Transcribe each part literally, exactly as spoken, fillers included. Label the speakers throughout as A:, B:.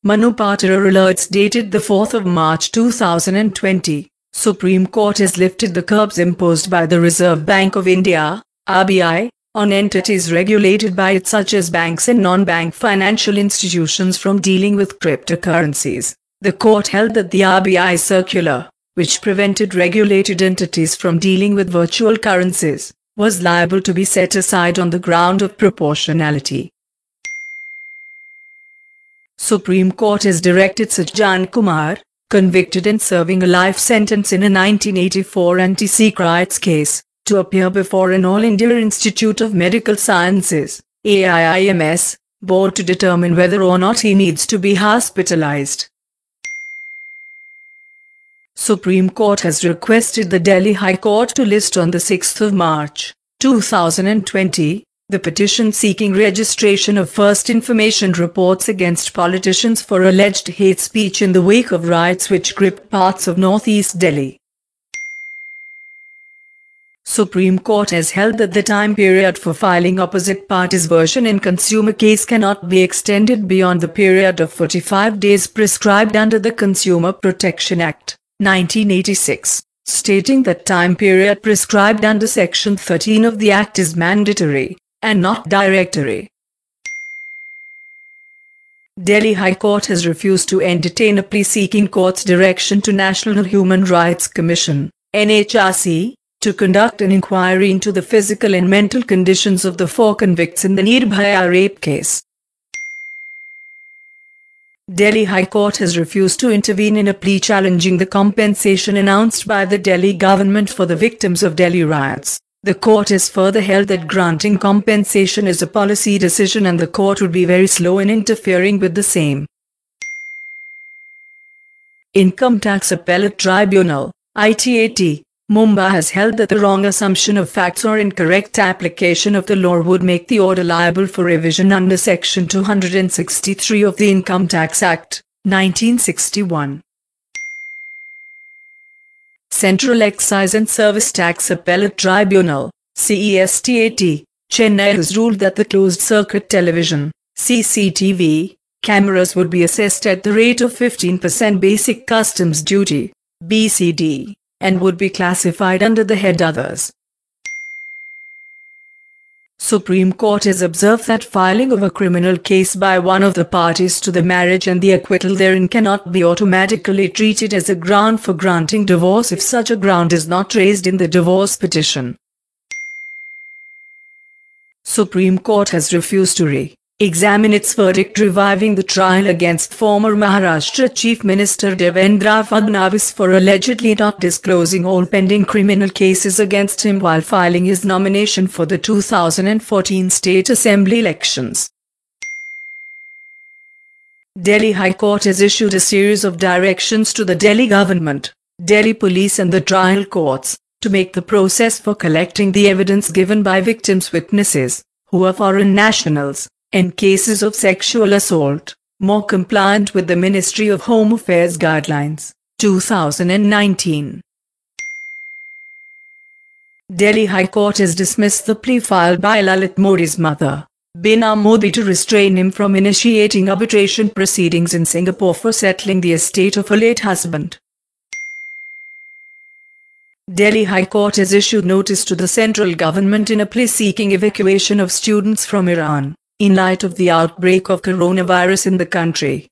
A: Manu Patara alerts dated the fourth of March two thousand twenty. Supreme Court has lifted the curbs imposed by the Reserve Bank of India, R B I, on entities regulated by it such as banks and non-bank financial institutions from dealing with cryptocurrencies. The court held that the R B I circular, which prevented regulated entities from dealing with virtual currencies, was liable to be set aside on the ground of proportionality. Supreme Court has directed Sajjan Kumar, convicted and serving a life sentence in a nineteen eighty-four anti-Sikh riots case, to appear before an All India Institute of Medical Sciences (A I I M S) board to determine whether or not he needs to be hospitalized. Supreme Court has requested the Delhi High Court to list on the sixth of March, two thousand twenty, the petition seeking registration of first information reports against politicians for alleged hate speech in the wake of riots which gripped parts of northeast Delhi. Supreme Court has held that the time period for filing opposite parties' version in consumer case cannot be extended beyond the period of forty-five days prescribed under the Consumer Protection Act, nineteen eighty-six, stating that time period prescribed under Section thirteen of the Act is mandatory and not directory. Delhi High Court has refused to entertain a plea seeking court's direction to National Human Rights Commission, N H R C, to conduct an inquiry into the physical and mental conditions of the four convicts in the Nirbhaya rape case. Delhi High Court has refused to intervene in a plea challenging the compensation announced by the Delhi government for the victims of Delhi riots. The court has further held that granting compensation is a policy decision and the court would be very slow in interfering with the same. Income Tax Appellate Tribunal, I T A T, Mumbai has held that the wrong assumption of facts or incorrect application of the law would make the order liable for revision under Section two hundred sixty-three of the Income Tax Act, nineteen sixty-one. Central Excise and Service Tax Appellate Tribunal, C E S T A T, Chennai has ruled that the closed-circuit television, C C T V, cameras would be assessed at the rate of fifteen percent Basic Customs Duty, B C D, and would be classified under the head Others. Supreme Court has observed that filing of a criminal case by one of the parties to the marriage and the acquittal therein cannot be automatically treated as a ground for granting divorce if such a ground is not raised in the divorce petition. Supreme Court has refused to re-examine its verdict reviving the trial against former Maharashtra Chief Minister Devendra Fadnavis for allegedly not disclosing all pending criminal cases against him while filing his nomination for the two thousand fourteen State Assembly elections. Delhi High Court has issued a series of directions to the Delhi government, Delhi police and the trial courts, to make the process for collecting the evidence given by victims' witnesses, who are foreign nationals, in cases of sexual assault, more compliant with the Ministry of Home Affairs Guidelines, two thousand nineteen. Delhi High Court has dismissed the plea filed by Lalit Modi's mother, Bina Modi, to restrain him from initiating arbitration proceedings in Singapore for settling the estate of her late husband. Delhi High Court has issued notice to the central government in a plea seeking evacuation of students from Iran, in light of the outbreak of coronavirus in the country.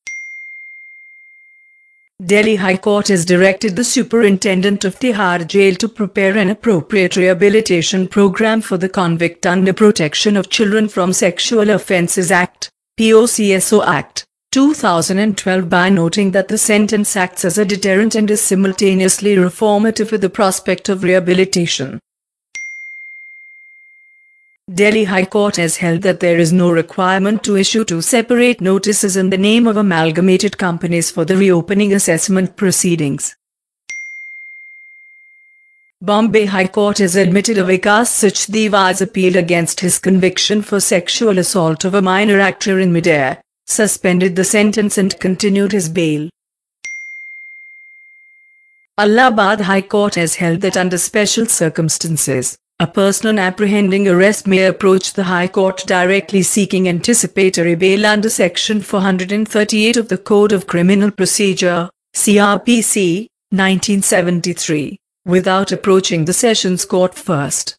A: Delhi High Court has directed the Superintendent of Tihar Jail to prepare an appropriate rehabilitation program for the convict under Protection of Children from Sexual Offences Act, P O C S O Act, two thousand twelve, by noting that the sentence acts as a deterrent and is simultaneously reformative with the prospect of rehabilitation. Delhi High Court has held that there is no requirement to issue two separate notices in the name of amalgamated companies for the reopening assessment proceedings. Bombay High Court has admitted a Vikas Sachdeva's appeal against his conviction for sexual assault of a minor actor in mid-air, suspended the sentence and continued his bail. Allahabad High Court has held that under special circumstances, A person apprehending arrest may approach the High Court directly seeking anticipatory bail under Section four thirty-eight of the Code of Criminal Procedure, C R P C, nineteen seventy-three, without approaching the Sessions Court first.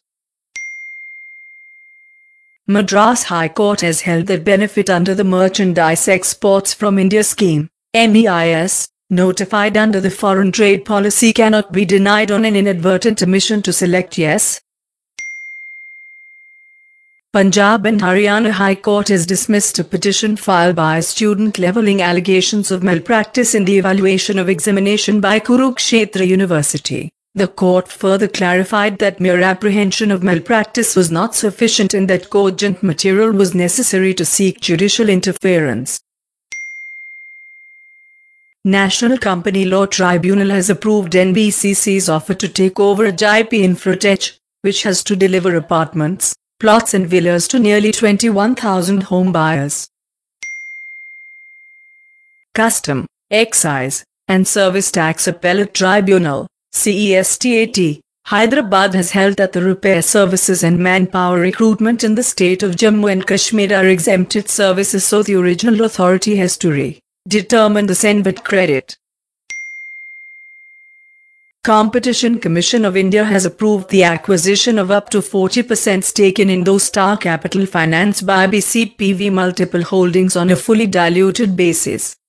A: Madras High Court has held that benefit under the Merchandise Exports from India Scheme, M E I S, notified under the Foreign Trade Policy cannot be denied on an inadvertent omission to select yes. Punjab and Haryana High Court has dismissed a petition filed by a student levelling allegations of malpractice in the evaluation of examination by Kurukshetra University. The court further clarified that mere apprehension of malpractice was not sufficient and that cogent material was necessary to seek judicial interference. National Company Law Tribunal has approved N B C C's offer to take over J P Infratech, which has to deliver apartments, plots and villas to nearly twenty-one thousand home buyers. Custom, Excise, and Service Tax Appellate Tribunal, C E S T A T, Hyderabad has held that the repair services and manpower recruitment in the state of Jammu and Kashmir are exempted services, so the original authority has to re-determine the S E N V A T credit. Competition Commission of India has approved the acquisition of up to forty percent stake in Indostar Capital Finance by B C P V Multiple Holdings on a fully diluted basis.